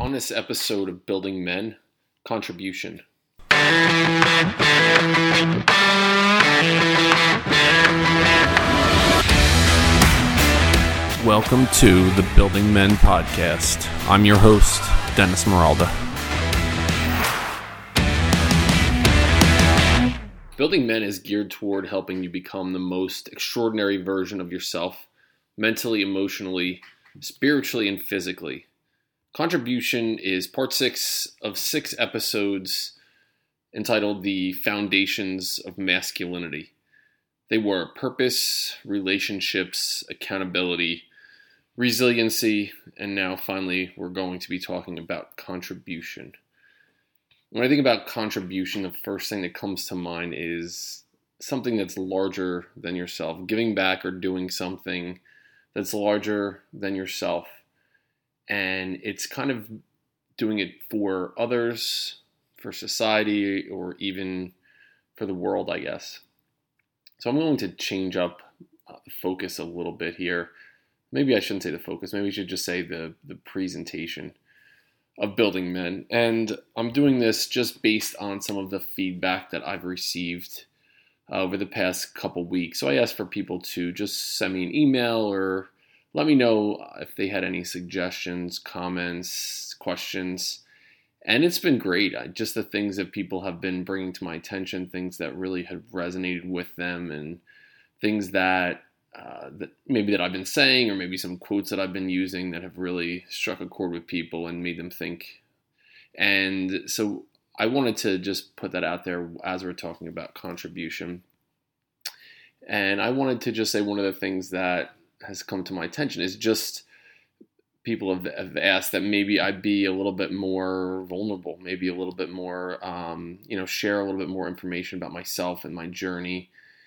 On this episode of Building Men, contribution. Welcome to the Building Men podcast. I'm your host, Dennis Meralda. Building Men is geared toward helping you become the most extraordinary version of yourself, mentally, emotionally, spiritually, and physically. Contribution is part 6 of 6 episodes entitled The Foundations of Masculinity. They were purpose, relationships, accountability, resiliency, and now finally we're going to be talking about contribution. When I think about contribution, the first thing that comes to mind is something that's larger than yourself, giving back or doing something that's larger than yourself. And it's kind of doing it for others, for society, or even for the world, I guess. So I'm going to change up the focus a little bit here. Maybe I shouldn't say the focus. Maybe we should just say the presentation of Building Men. And I'm doing this just based on some of the feedback that I've received over the past couple weeks. So I asked for people to just send me an email or let me know if they had any suggestions, comments, questions. And it's been great. Just the things that people have been bringing to my attention, things that really have resonated with them, and things that maybe I've been saying, or maybe some quotes that I've been using that have really struck a chord with people and made them think. And so I wanted to just put that out there as we're talking about contribution. And I wanted to just say one of the things that has come to my attention is just people have asked that maybe I be a little bit more vulnerable, maybe a little bit more, share a little bit more information about myself and my journey.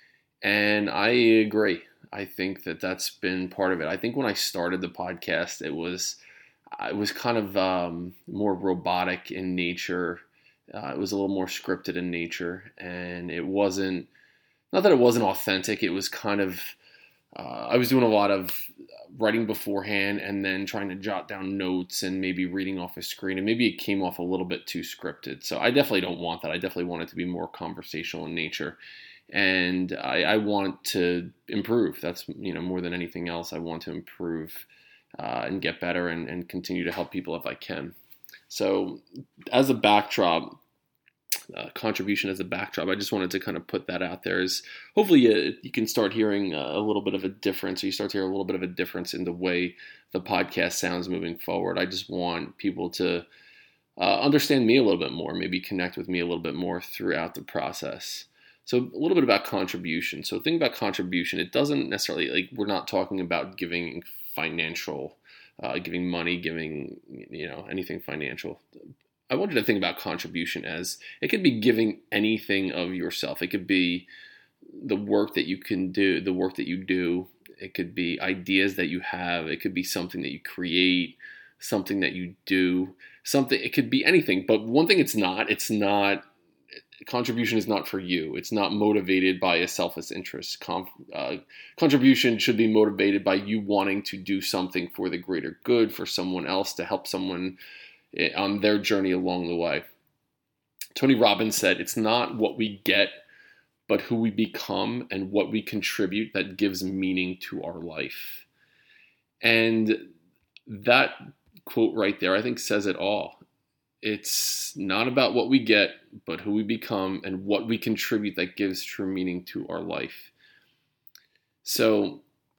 And I agree. I think that that's been part of it. I think when I started the podcast, it was kind of more robotic in nature. It was a little more scripted in nature, and it wasn't, not that it wasn't authentic. It was kind of, I was doing a lot of writing beforehand and then trying to jot down notes and maybe reading off a screen, and maybe it came off a little bit too scripted. So I definitely don't want that. I definitely want it to be more conversational in nature. And I want to improve. That's, more than anything else, I want to improve and get better and continue to help people if I can. So as a backdrop, contribution as a backdrop, I just wanted to kind of put that out there. Is hopefully you can start hearing a little bit of a difference, or you start to hear a little bit of a difference in the way the podcast sounds moving forward. I just want people to understand me a little bit more, maybe connect with me a little bit more throughout the process. So a little bit about contribution. So think about contribution. It doesn't necessarily, we're not talking about giving financial, giving money, giving, anything financial. I wanted to think about contribution as it could be giving anything of yourself. It could be the work that you can do, the work that you do. It could be ideas that you have. It could be something that you create, something that you do, something. It could be anything. But one thing it's not, contribution is not for you. It's not motivated by a selfish interest. Contribution should be motivated by you wanting to do something for the greater good, for someone else, to help someone on their journey along the way. Tony Robbins said, "It's not what we get, but who we become and what we contribute that gives meaning to our life." And that quote right there, I think, says it all. It's not about what we get, but who we become and what we contribute that gives true meaning to our life. So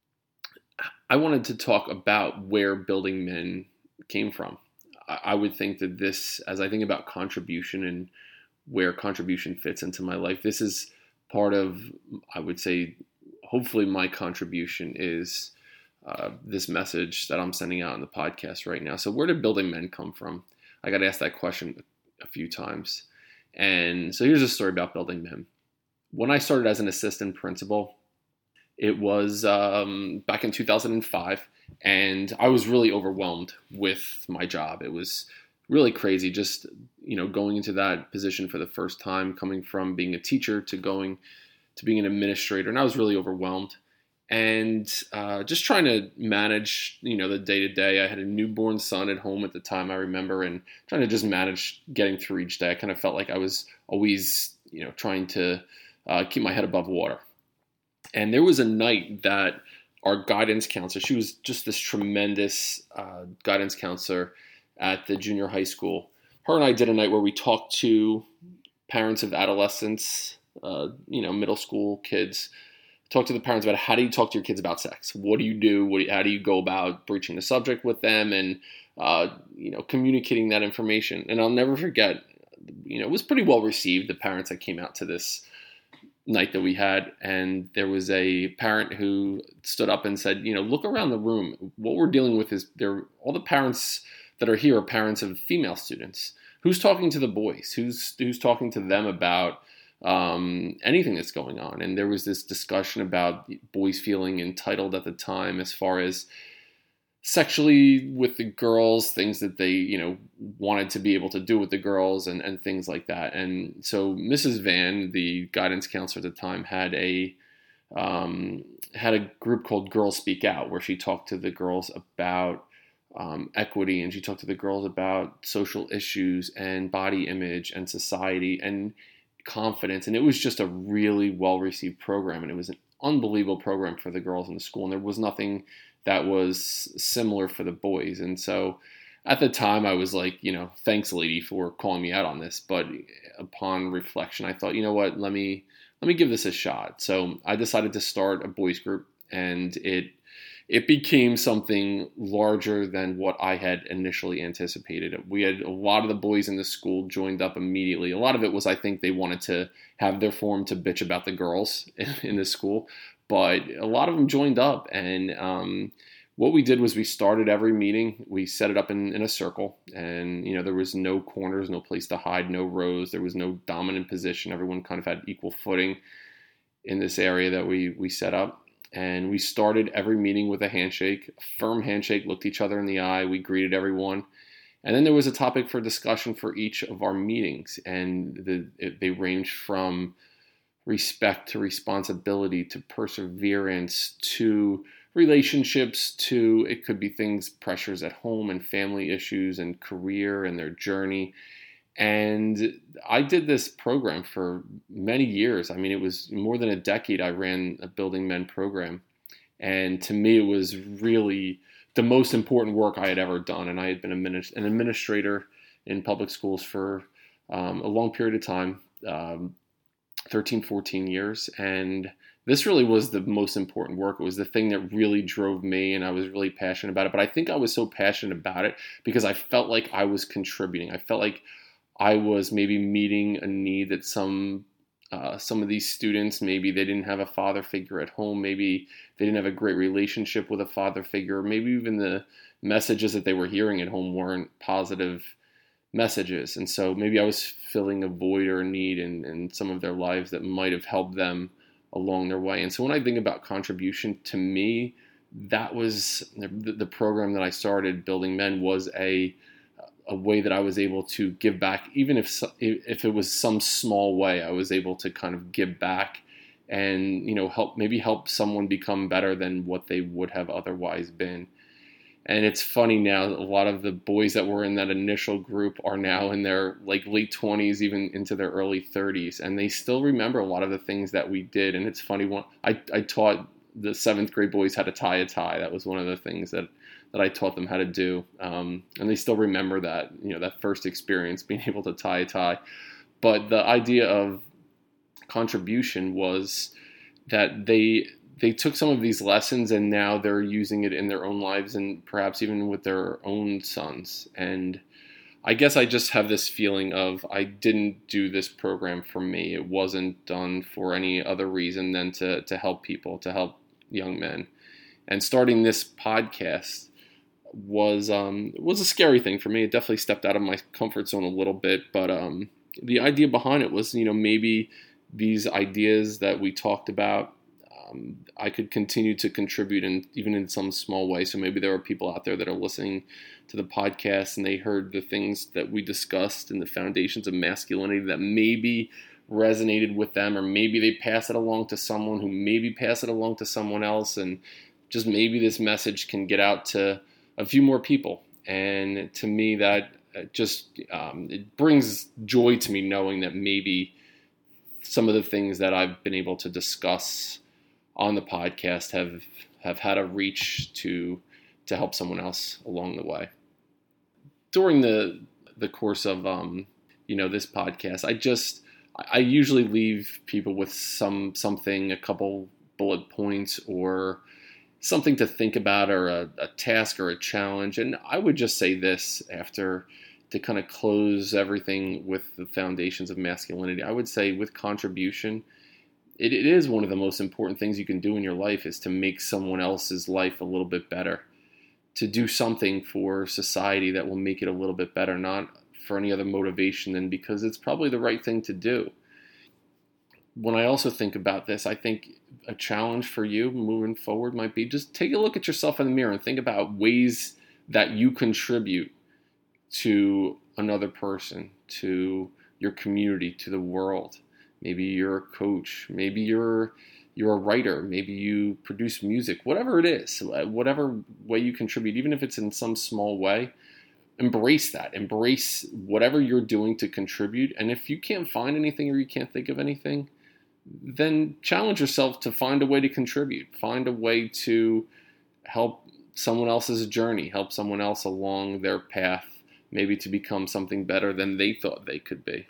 I wanted to talk about where Building Men came from. I would think that this, as I think about contribution and where contribution fits into my life, this is part of, I would say, hopefully my contribution is this message that I'm sending out in the podcast right now. So where did Building Men come from? I got asked that question a few times. And so here's a story about Building Men. When I started as an assistant principal, it was back in 2005, and I was really overwhelmed with my job. It was really crazy just, going into that position for the first time, coming from being a teacher to going to being an administrator. And I was really overwhelmed. and just trying to manage, the day to day. I had a newborn son at home at the time, I remember, and trying to just manage getting through each day. I kind of felt like I was always, trying to keep my head above water. And there was a night that our guidance counselor, she was just this tremendous guidance counselor at the junior high school. Her and I did a night where we talked to parents of adolescents, middle school kids. Talk to the parents about how do you talk to your kids about sex? What do you do? How do you go about breaching the subject with them and, communicating that information? And I'll never forget, it was pretty well received, the parents that came out to this night that we had. And there was a parent who stood up and said, look around the room. What we're dealing with is all the parents that are here are parents of female students. Who's talking to the boys? Who's talking to them about anything that's going on? And there was this discussion about boys feeling entitled at the time as far as sexually with the girls, things that they, wanted to be able to do with the girls and things like that. And so Mrs. Van, the guidance counselor at the time, had a group called Girls Speak Out, where she talked to the girls about equity, and she talked to the girls about social issues and body image and society and confidence. And it was just a really well-received program, and it was an unbelievable program for the girls in the school, and there was nothing that was similar for the boys. And so at the time I was like, thanks, lady, for calling me out on this. But upon reflection, I thought, what, let me give this a shot. So I decided to start a boys group, and it became something larger than what I had initially anticipated. We had a lot of the boys in the school joined up immediately. A lot of it was, I think, they wanted to have their forum to bitch about the girls in the school, but a lot of them joined up. And what we did was we started every meeting. We set it up in a circle, and there was no corners, no place to hide, no rows. There was no dominant position. Everyone kind of had equal footing in this area that we set up. And we started every meeting with a handshake, a firm handshake, looked each other in the eye. We greeted everyone. And then there was a topic for discussion for each of our meetings. And they ranged from respect to responsibility to perseverance to relationships to, it could be things, pressures at home and family issues and career and their journey. And I did this program for many years. I mean, it was more than a decade I ran a Building Men program. And to me, it was really the most important work I had ever done. And I had been an administrator in public schools for a long period of time, 13, 14 years. And this really was the most important work. It was the thing that really drove me, and I was really passionate about it. But I think I was so passionate about it because I felt like I was contributing. I felt like I was maybe meeting a need that some of these students, maybe they didn't have a father figure at home, maybe they didn't have a great relationship with a father figure, maybe even the messages that they were hearing at home weren't positive messages. And so maybe I was filling a void or a need in some of their lives that might have helped them along their way. And so when I think about contribution, to me, that was the program that I started, Building Men, was a way that I was able to give back, even if it was some small way. I was able to kind of give back and help someone become better than what they would have otherwise been. And it's funny now, a lot of the boys that were in that initial group are now in their late 20s, even into their early 30s, and they still remember a lot of the things that we did. And it's funny, I taught the 7th grade boys how to tie a tie. That was one of the things that I taught them how to do. And they still remember that, that first experience, being able to tie a tie. But the idea of contribution was that they took some of these lessons and now they're using it in their own lives and perhaps even with their own sons. And I guess I just have this feeling of I didn't do this program for me. It wasn't done for any other reason than to help people, to help young men. And starting this podcast was a scary thing for me. It definitely stepped out of my comfort zone a little bit, but the idea behind it was, maybe these ideas that we talked about, I could continue to contribute even in some small way. So maybe there are people out there that are listening to the podcast and they heard the things that we discussed and the foundations of masculinity that maybe resonated with them, or maybe they pass it along to someone who maybe pass it along to someone else, and just maybe this message can get out to a few more people. And to me, that it brings joy to me knowing that maybe some of the things that I've been able to discuss on the podcast have had a reach to help someone else along the way. During the course of this podcast, I usually leave people with something, a couple bullet points or something to think about, or a task or a challenge. And I would just say this to kind of close everything with the foundations of masculinity. I would say with contribution, it is one of the most important things you can do in your life, is to make someone else's life a little bit better, to do something for society that will make it a little bit better, not for any other motivation than because it's probably the right thing to do. When I also think about this, I think a challenge for you moving forward might be just take a look at yourself in the mirror and think about ways that you contribute to another person, to your community, to the world. Maybe you're a coach, maybe you're a writer, maybe you produce music, whatever it is, whatever way you contribute, even if it's in some small way, embrace that. Embrace whatever you're doing to contribute. And if you can't find anything or you can't think of anything, then challenge yourself to find a way to contribute. Find a way to help someone else's journey, help someone else along their path, maybe to become something better than they thought they could be.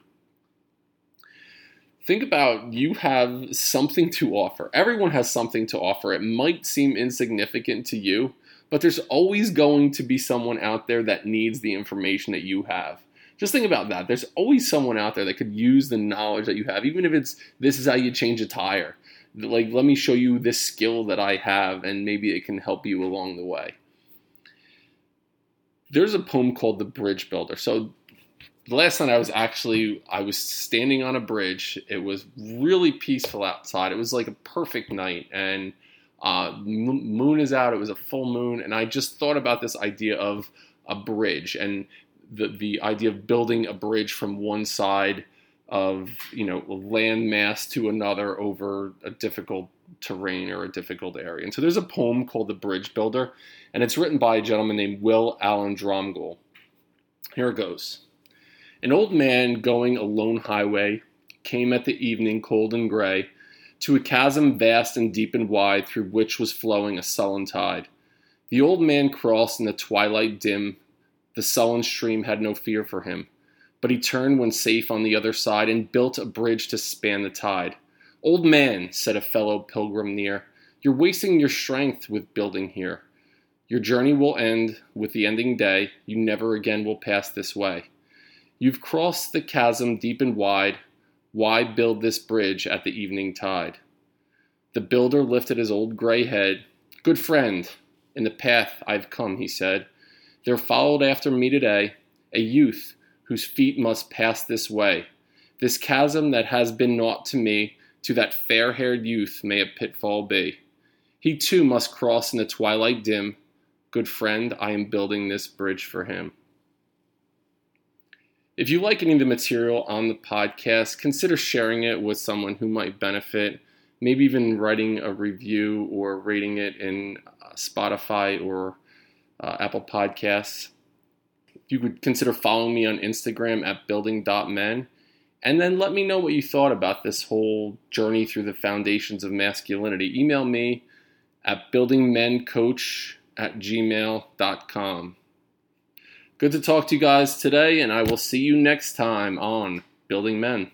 Think about, you have something to offer. Everyone has something to offer. It might seem insignificant to you, but there's always going to be someone out there that needs the information that you have. Just think about that. There's always someone out there that could use the knowledge that you have, even if it's, this is how you change a tire. Like, let me show you this skill that I have, and maybe it can help you along the way. There's a poem called The Bridge Builder. So the last night I was standing on a bridge. It was really peaceful outside. It was like a perfect night, and moon is out. It was a full moon, and I just thought about this idea of a bridge, and the idea of building a bridge from one side of, a land mass to another over a difficult terrain or a difficult area. And so there's a poem called The Bridge Builder, and it's written by a gentleman named Will Allen Dromgoole. Here it goes. An old man going a lone highway came at the evening cold and gray to a chasm vast and deep and wide through which was flowing a sullen tide. The old man crossed in the twilight dim. The sullen stream had no fear for him, but he turned when safe on the other side and built a bridge to span the tide. Old man, said a fellow pilgrim near, you're wasting your strength with building here. Your journey will end with the ending day. You never again will pass this way. You've crossed the chasm deep and wide. Why build this bridge at the evening tide? The builder lifted his old gray head. Good friend, in the path I've come, he said. There followed after me today a youth whose feet must pass this way. This chasm that has been naught to me, to that fair-haired youth may a pitfall be. He too must cross in the twilight dim. Good friend, I am building this bridge for him. If you like any of the material on the podcast, consider sharing it with someone who might benefit, maybe even writing a review or rating it in Spotify or Apple Podcasts. You could consider following me on Instagram at building.men, and then let me know what you thought about this whole journey through the foundations of masculinity. Email me at buildingmencoach@gmail.com. Good to talk to you guys today, and I will see you next time on Building Men.